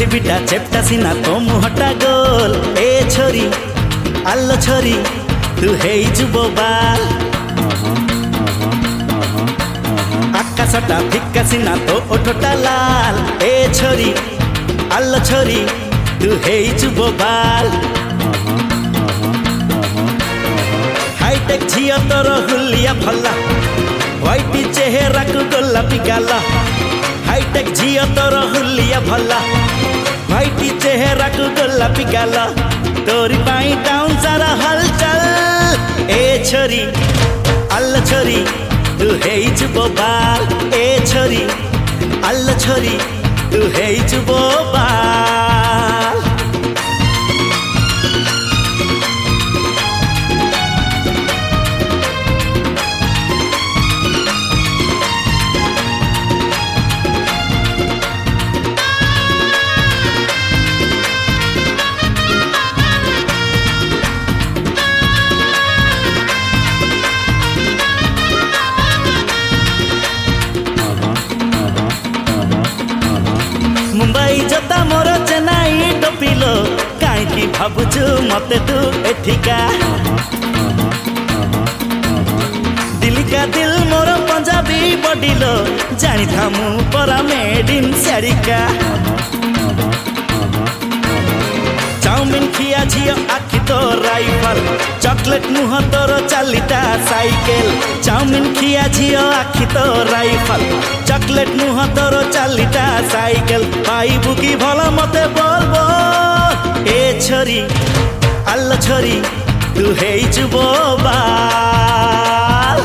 পৃথিবীটা চেপটা সিনা তো মুহটা গোল এ ছড়ি আল্লো ছড়ি তু হেই যুববাল আকাশটা ফিক্কা সিনা তো ওঠোটা লাল এ ছড়ি আল্লো ছড়ি তু হেই যুববাল হাইটেক ঝিও তোর হুলিয়া ভলা হোয়াইটি চেহেরাকু গোলাপি গালা হাইটেক ঝিও তোর হুলিয়া ভলা হোয়াইটি চেহেরাকু গোলাপি গালা তোরি পাই টাউন সারা হলচল এ ছড়ি আল্লো ছড়ি তু হেই যুববাল এ ছড়ি আল্লো ছড়ি তু হেই যুববাল मुंबई जता मोर चेन्नई टपिलो कहीं भावुचु मते तू एठिका दिल्ली का दिल मोर पंजाबी बडिलो जानी था मु परा मेड इन सारिका चाउमिन खिया झियो आखि तो राइफल चॉकलेट मुह तोर चालीटा साइकेल चाउमिन खिया झियो आखि तो राइफल चॉकलेट मुह तोर चालीटा साइकेल पाइबु की भल मते बोल बोल ए छरी आल्लो छरी तू हेई যুববাল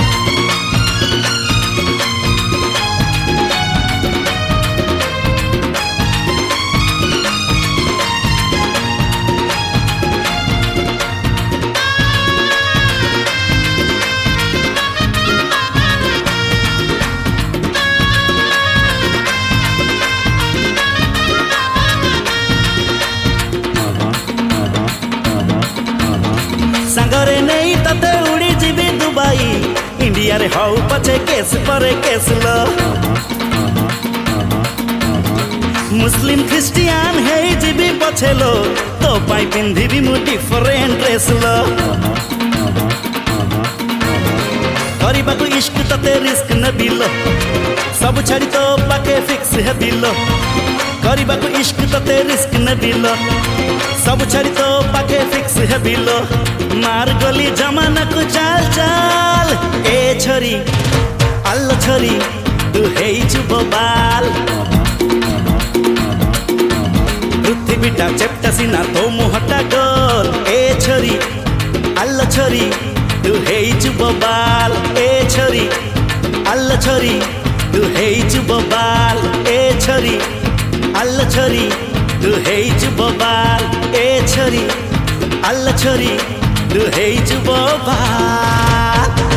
सांगरे नहीं तते उड़ी जीवी दुबई इंडिया रे हाउ पछे केस परे केस लो मुस्लिम क्रिश्चियन है जीवी पछे लो तो पाई पिंधी भी मु डिफरेंट ड्रेस लो करिबा को इश्क तते रिस्क न बिलो सब छड़ी तो पाके फिक्स है बिलो करिबा को इश्क तते रिस्क न बिलो सब छड़ी तो पाके फिक्स है बिलो मार गली जमाना को चाल चाल ए छरी आल्लो छरी तू हेई যুববাল পৃথিবীটা চেপটা সিনা তো মুহটা গোল এ ছরি আল্লো ছরি তু হেই যুববাল এ ছরি আল্লো ছরি তু হেই যুববাল এ ছরি আল্লো ছরি তু হেই যুববাল এ ছরি আল্লো ছরি তু হেই যুববাল।